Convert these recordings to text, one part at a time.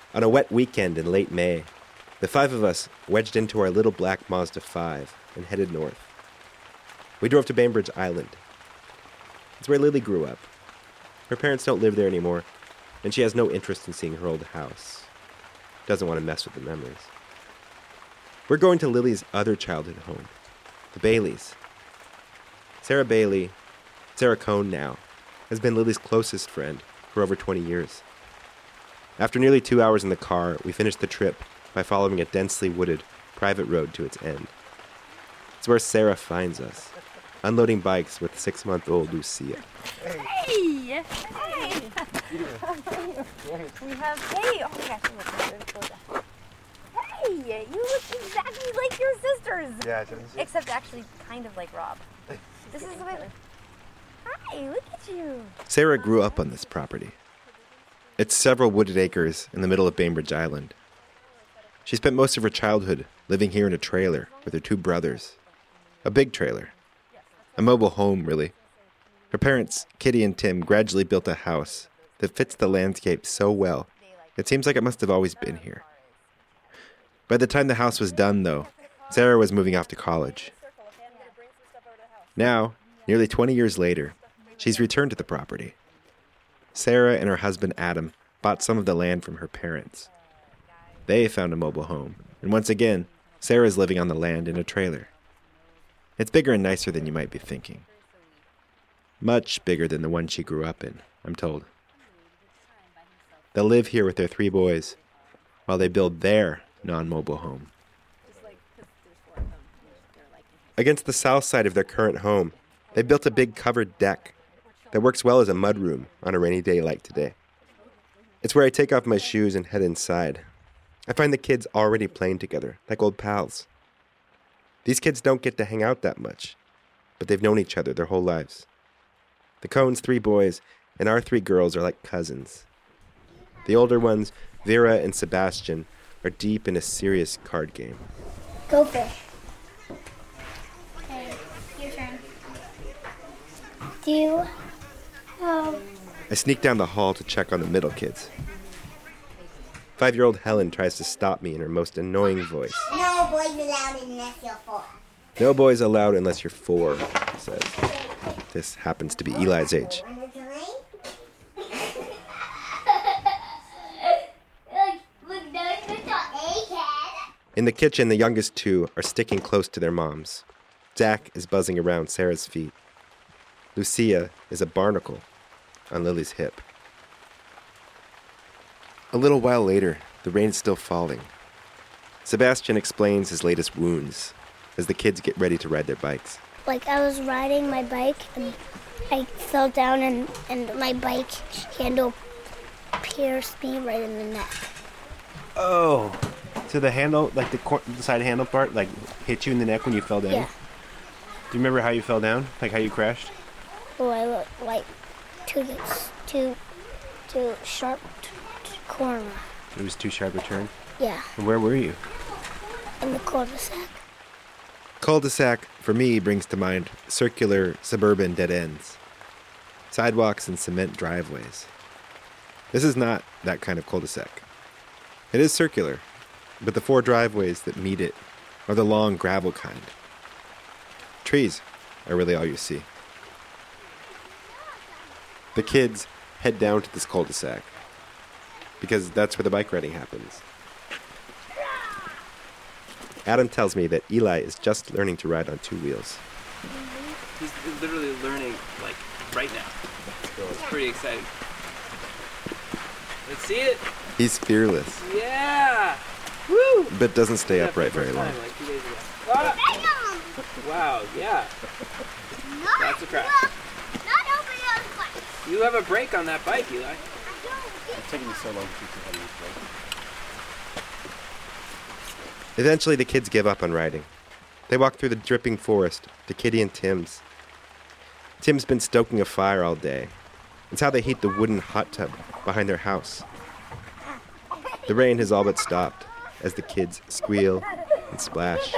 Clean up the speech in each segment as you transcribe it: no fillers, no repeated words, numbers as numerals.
On a wet weekend in late May, the five of us wedged into our little black Mazda 5 and headed north. We drove to Bainbridge Island. It's where Lily grew up. Her parents don't live there anymore, and she has no interest in seeing her old house. Doesn't want to mess with the memories. We're going to Lily's other childhood home, the Baileys. Sarah Bailey, Sarah Cohn now, has been Lily's closest friend for over 20 years. After nearly 2 hours in the car, we finished the trip by following a densely wooded private road to its end. It's where Sarah finds us, unloading bikes with 6-month-old Lucia. Hey! Hey! We have... Hey! Oh my gosh, hey! You look exactly like your sisters! Yeah, doesn't she? Except actually kind of like Rob. This is the way... Hi, look at you! Sarah grew up on this property. It's several wooded acres in the middle of Bainbridge Island. She spent most of her childhood living here in a trailer with her 2 brothers. A big trailer. A mobile home, really. Her parents, Kitty and Tim, gradually built a house that fits the landscape so well, it seems like it must have always been here. By the time the house was done, though, Sarah was moving off to college. Now, nearly 20 years later, she's returned to the property. Sarah and her husband Adam bought some of the land from her parents. They found a mobile home, and once again, Sarah's living on the land in a trailer. It's bigger and nicer than you might be thinking. Much bigger than the one she grew up in, I'm told. They'll live here with their 3 boys while they build their non-mobile home. Against the south side of their current home, they built a big covered deck that works well as a mudroom on a rainy day like today. It's where I take off my shoes and head inside. I find the kids already playing together, like old pals. These kids don't get to hang out that much, but they've known each other their whole lives. The Cohns' 3 boys and our 3 girls are like cousins. The older ones, Vera and Sebastian, are deep in a serious card game. Go fish. Okay, your turn. Do you... I sneak down the hall to check on the middle kids. 5-year-old Helen tries to stop me in her most annoying voice. No boys allowed unless you're 4. No boys allowed unless you're 4, she says. This happens to be Eli's age. In the kitchen, the youngest 2 are sticking close to their moms. Zach is buzzing around Sarah's feet. Lucia is a barnacle on Lily's hip. A little while later, the rain is still falling. Sebastian explains his latest wounds as the kids get ready to ride their bikes. Like, I was riding my bike, and I fell down, and my bike handle pierced me right in the neck. Oh, so the handle, like the side handle part, like hit you in the neck when you fell down? Yeah. Do you remember how you fell down? Like how you crashed? Oh, I looked like too sharp corner. It was too sharp a turn? Yeah, And where were you? in the cul-de-sac. Cul-de-sac, for me, brings to mind circular suburban dead ends. Sidewalks and cement driveways. This is not that kind of cul-de-sac. It is circular, but the 4 driveways that meet it are the long gravel kind. Trees are really all you see. The kids head down to this cul-de-sac because that's where the bike riding happens. Adam tells me that Eli is just learning to ride on 2 wheels. He's literally learning, like, right now. So it's pretty exciting. Let's see it. He's fearless, Yeah! Woo! but doesn't stay upright very long. Like 2 days ago. Ah! Wow, yeah. That's a crash. You have a brake on that bike, Eli. It's taking me so long to teach you how to use brake. Eventually, the kids give up on riding. They walk through the dripping forest to Kitty and Tim's. Tim's been stoking a fire all day. It's how they heat the wooden hot tub behind their house. The rain has all but stopped as the kids squeal and splash.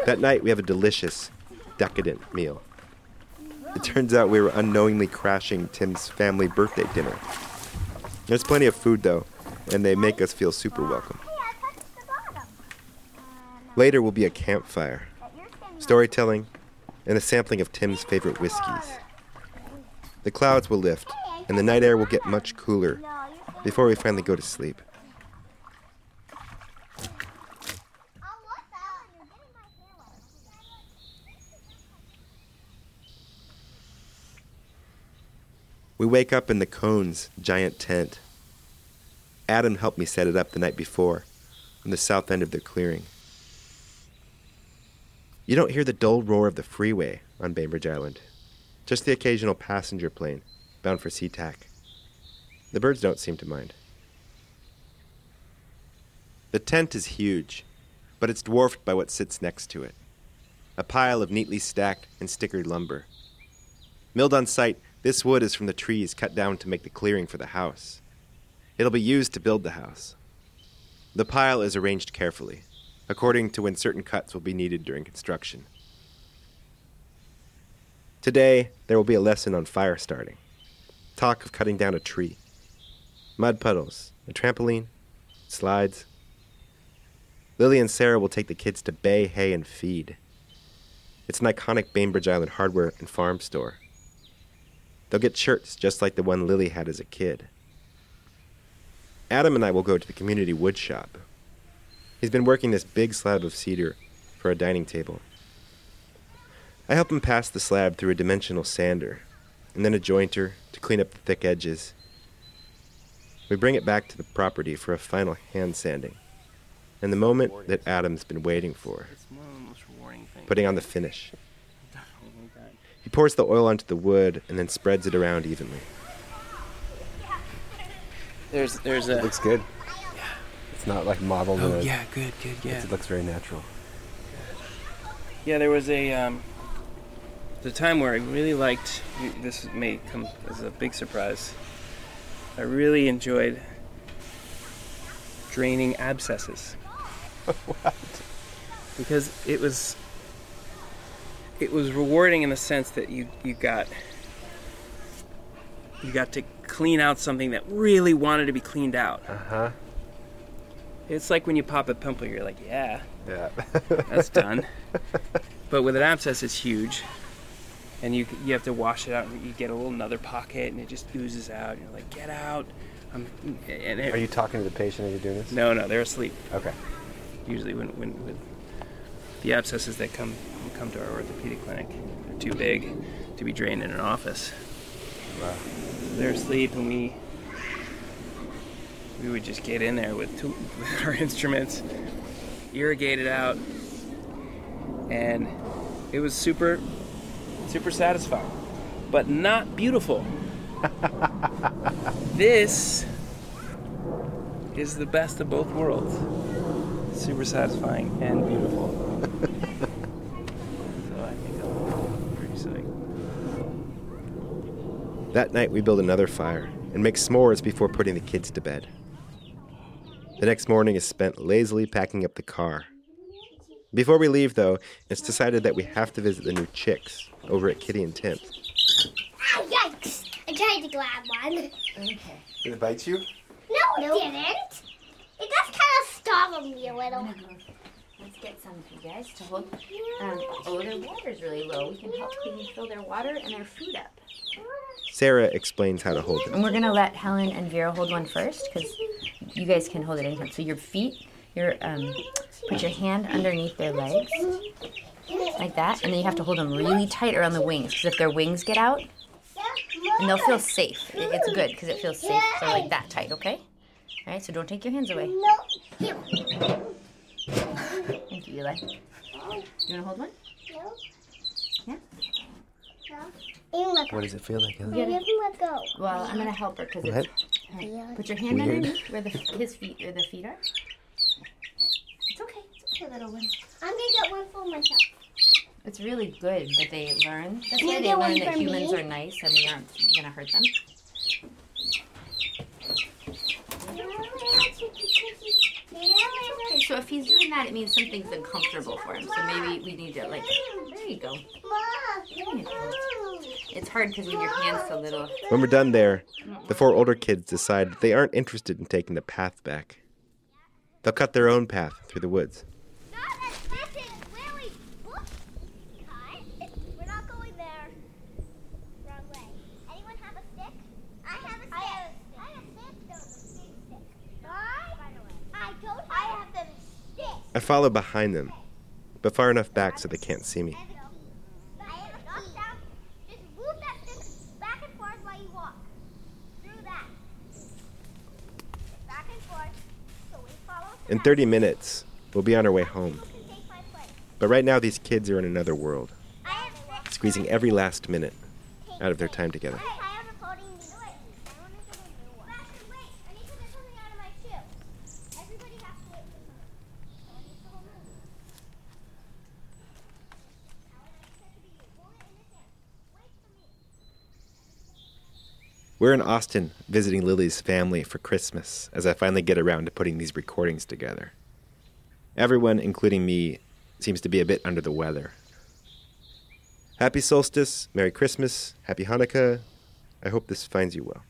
That night, we have a delicious, decadent meal. It turns out we were unknowingly crashing Tim's family birthday dinner. There's plenty of food, though, and they make us feel super welcome. Later will be a campfire, storytelling, and a sampling of Tim's favorite whiskeys. The clouds will lift, and the night air will get much cooler before we finally go to sleep. We wake up in the Cones' giant tent. Adam helped me set it up the night before on the south end of their clearing. You don't hear the dull roar of the freeway on Bainbridge Island, just the occasional passenger plane bound for SeaTac. The birds don't seem to mind. The tent is huge, but it's dwarfed by what sits next to it, a pile of neatly stacked and stickered lumber. Milled on site, this wood is from the trees cut down to make the clearing for the house. It'll be used to build the house. The pile is arranged carefully, according to when certain cuts will be needed during construction. Today, there will be a lesson on fire starting, talk of cutting down a tree, mud puddles, a trampoline, slides. Lily and Sarah will take the kids to Bay, Hay, and Feed. It's an iconic Bainbridge Island hardware and farm store. They'll get shirts just like the one Lily had as a kid. Adam and I will go to the community wood shop. He's been working this big slab of cedar for a dining table. I help him pass the slab through a dimensional sander, and then a jointer to clean up the thick edges. We bring it back to the property for a final hand sanding, and the moment that Adam's been waiting for, It's one of the most rewarding things. putting on the finish. He pours the oil onto the wood and then spreads it around evenly. There's It a. looks good. It's not like modeled. Oh in a- yeah, good, yeah. It looks very natural. Yeah, there was the time where I really liked. This may come as a big surprise. I really enjoyed draining abscesses. What? Because it was rewarding in the sense that you got to clean out something that really wanted to be cleaned out. Uh-huh. It's like when you pop a pimple, you're like, yeah, Yeah. that's done. But with an abscess, it's huge, and you have to wash it out, and you get another pocket, and it just oozes out. And you're like, get out. Are you talking to the patient as you're doing this? No, they're asleep. Okay. Usually, when with the abscesses that come to our orthopedic clinic, they're too big to be drained in an office. Wow. They're asleep, and we would just get in there with our instruments, irrigate it out, and it was super, super satisfying, but not beautiful. This is the best of both worlds. Super satisfying and beautiful. So I think I'm pretty psyched. That night, we build another fire and make s'mores before putting the kids to bed. The next morning is spent lazily packing up the car. Before we leave, though, it's decided that we have to visit the new chicks over at Kitty and Tim's. Ah, yikes! I tried to grab one. Okay. Did it bite you? No, it didn't. It just kind of startled me a little. Let's get some for you guys to hold. Their water's really low. We can help Kitty fill their water and their food up. Sarah explains how to hold them. And we're gonna let Helen and Vera hold one first, because you guys can hold it anytime. So your feet, put your hand underneath their legs, like that, and then you have to hold them really tight around the wings, because if their wings get out, and they'll feel safe. It's good because it feels safe. So like that tight, okay? All right. So don't take your hands away. No. Here. Thank you, Eli. You wanna hold one? No. Yeah. No. What does it feel like? You have to let go. Well, I'm gonna help her because What? it's. Put your hand Weird. underneath where his feet are. It's okay. It's okay, little one. I'm gonna get one for myself. It's really good that they learn. That's Can why you they get one learn that for humans me? are nice and we aren't gonna hurt them. So if he's doing that, it means something's uncomfortable for him. So maybe we need to, like, there you go. There you go. It's hard because when your hand's so little. When we're done there, the 4 older kids decide that they aren't interested in taking the path back. They'll cut their own path through the woods. We're not going there. Wrong way. Anyone have a stick? I have a stick. I have a stick. No, the big stick. I don't. I have them sticks. I follow behind them, but far enough back so they can't see me. Just move that stick back and forth while you walk. Through that. Back and forth. So we follow. In 30 minutes, we'll be on our way home. But right now, these kids are in another world, squeezing every last minute out of their time together. We're in Austin visiting Lily's family for Christmas as I finally get around to putting these recordings together. Everyone, including me, seems to be a bit under the weather. Happy solstice, Merry Christmas, Happy Hanukkah. I hope this finds you well.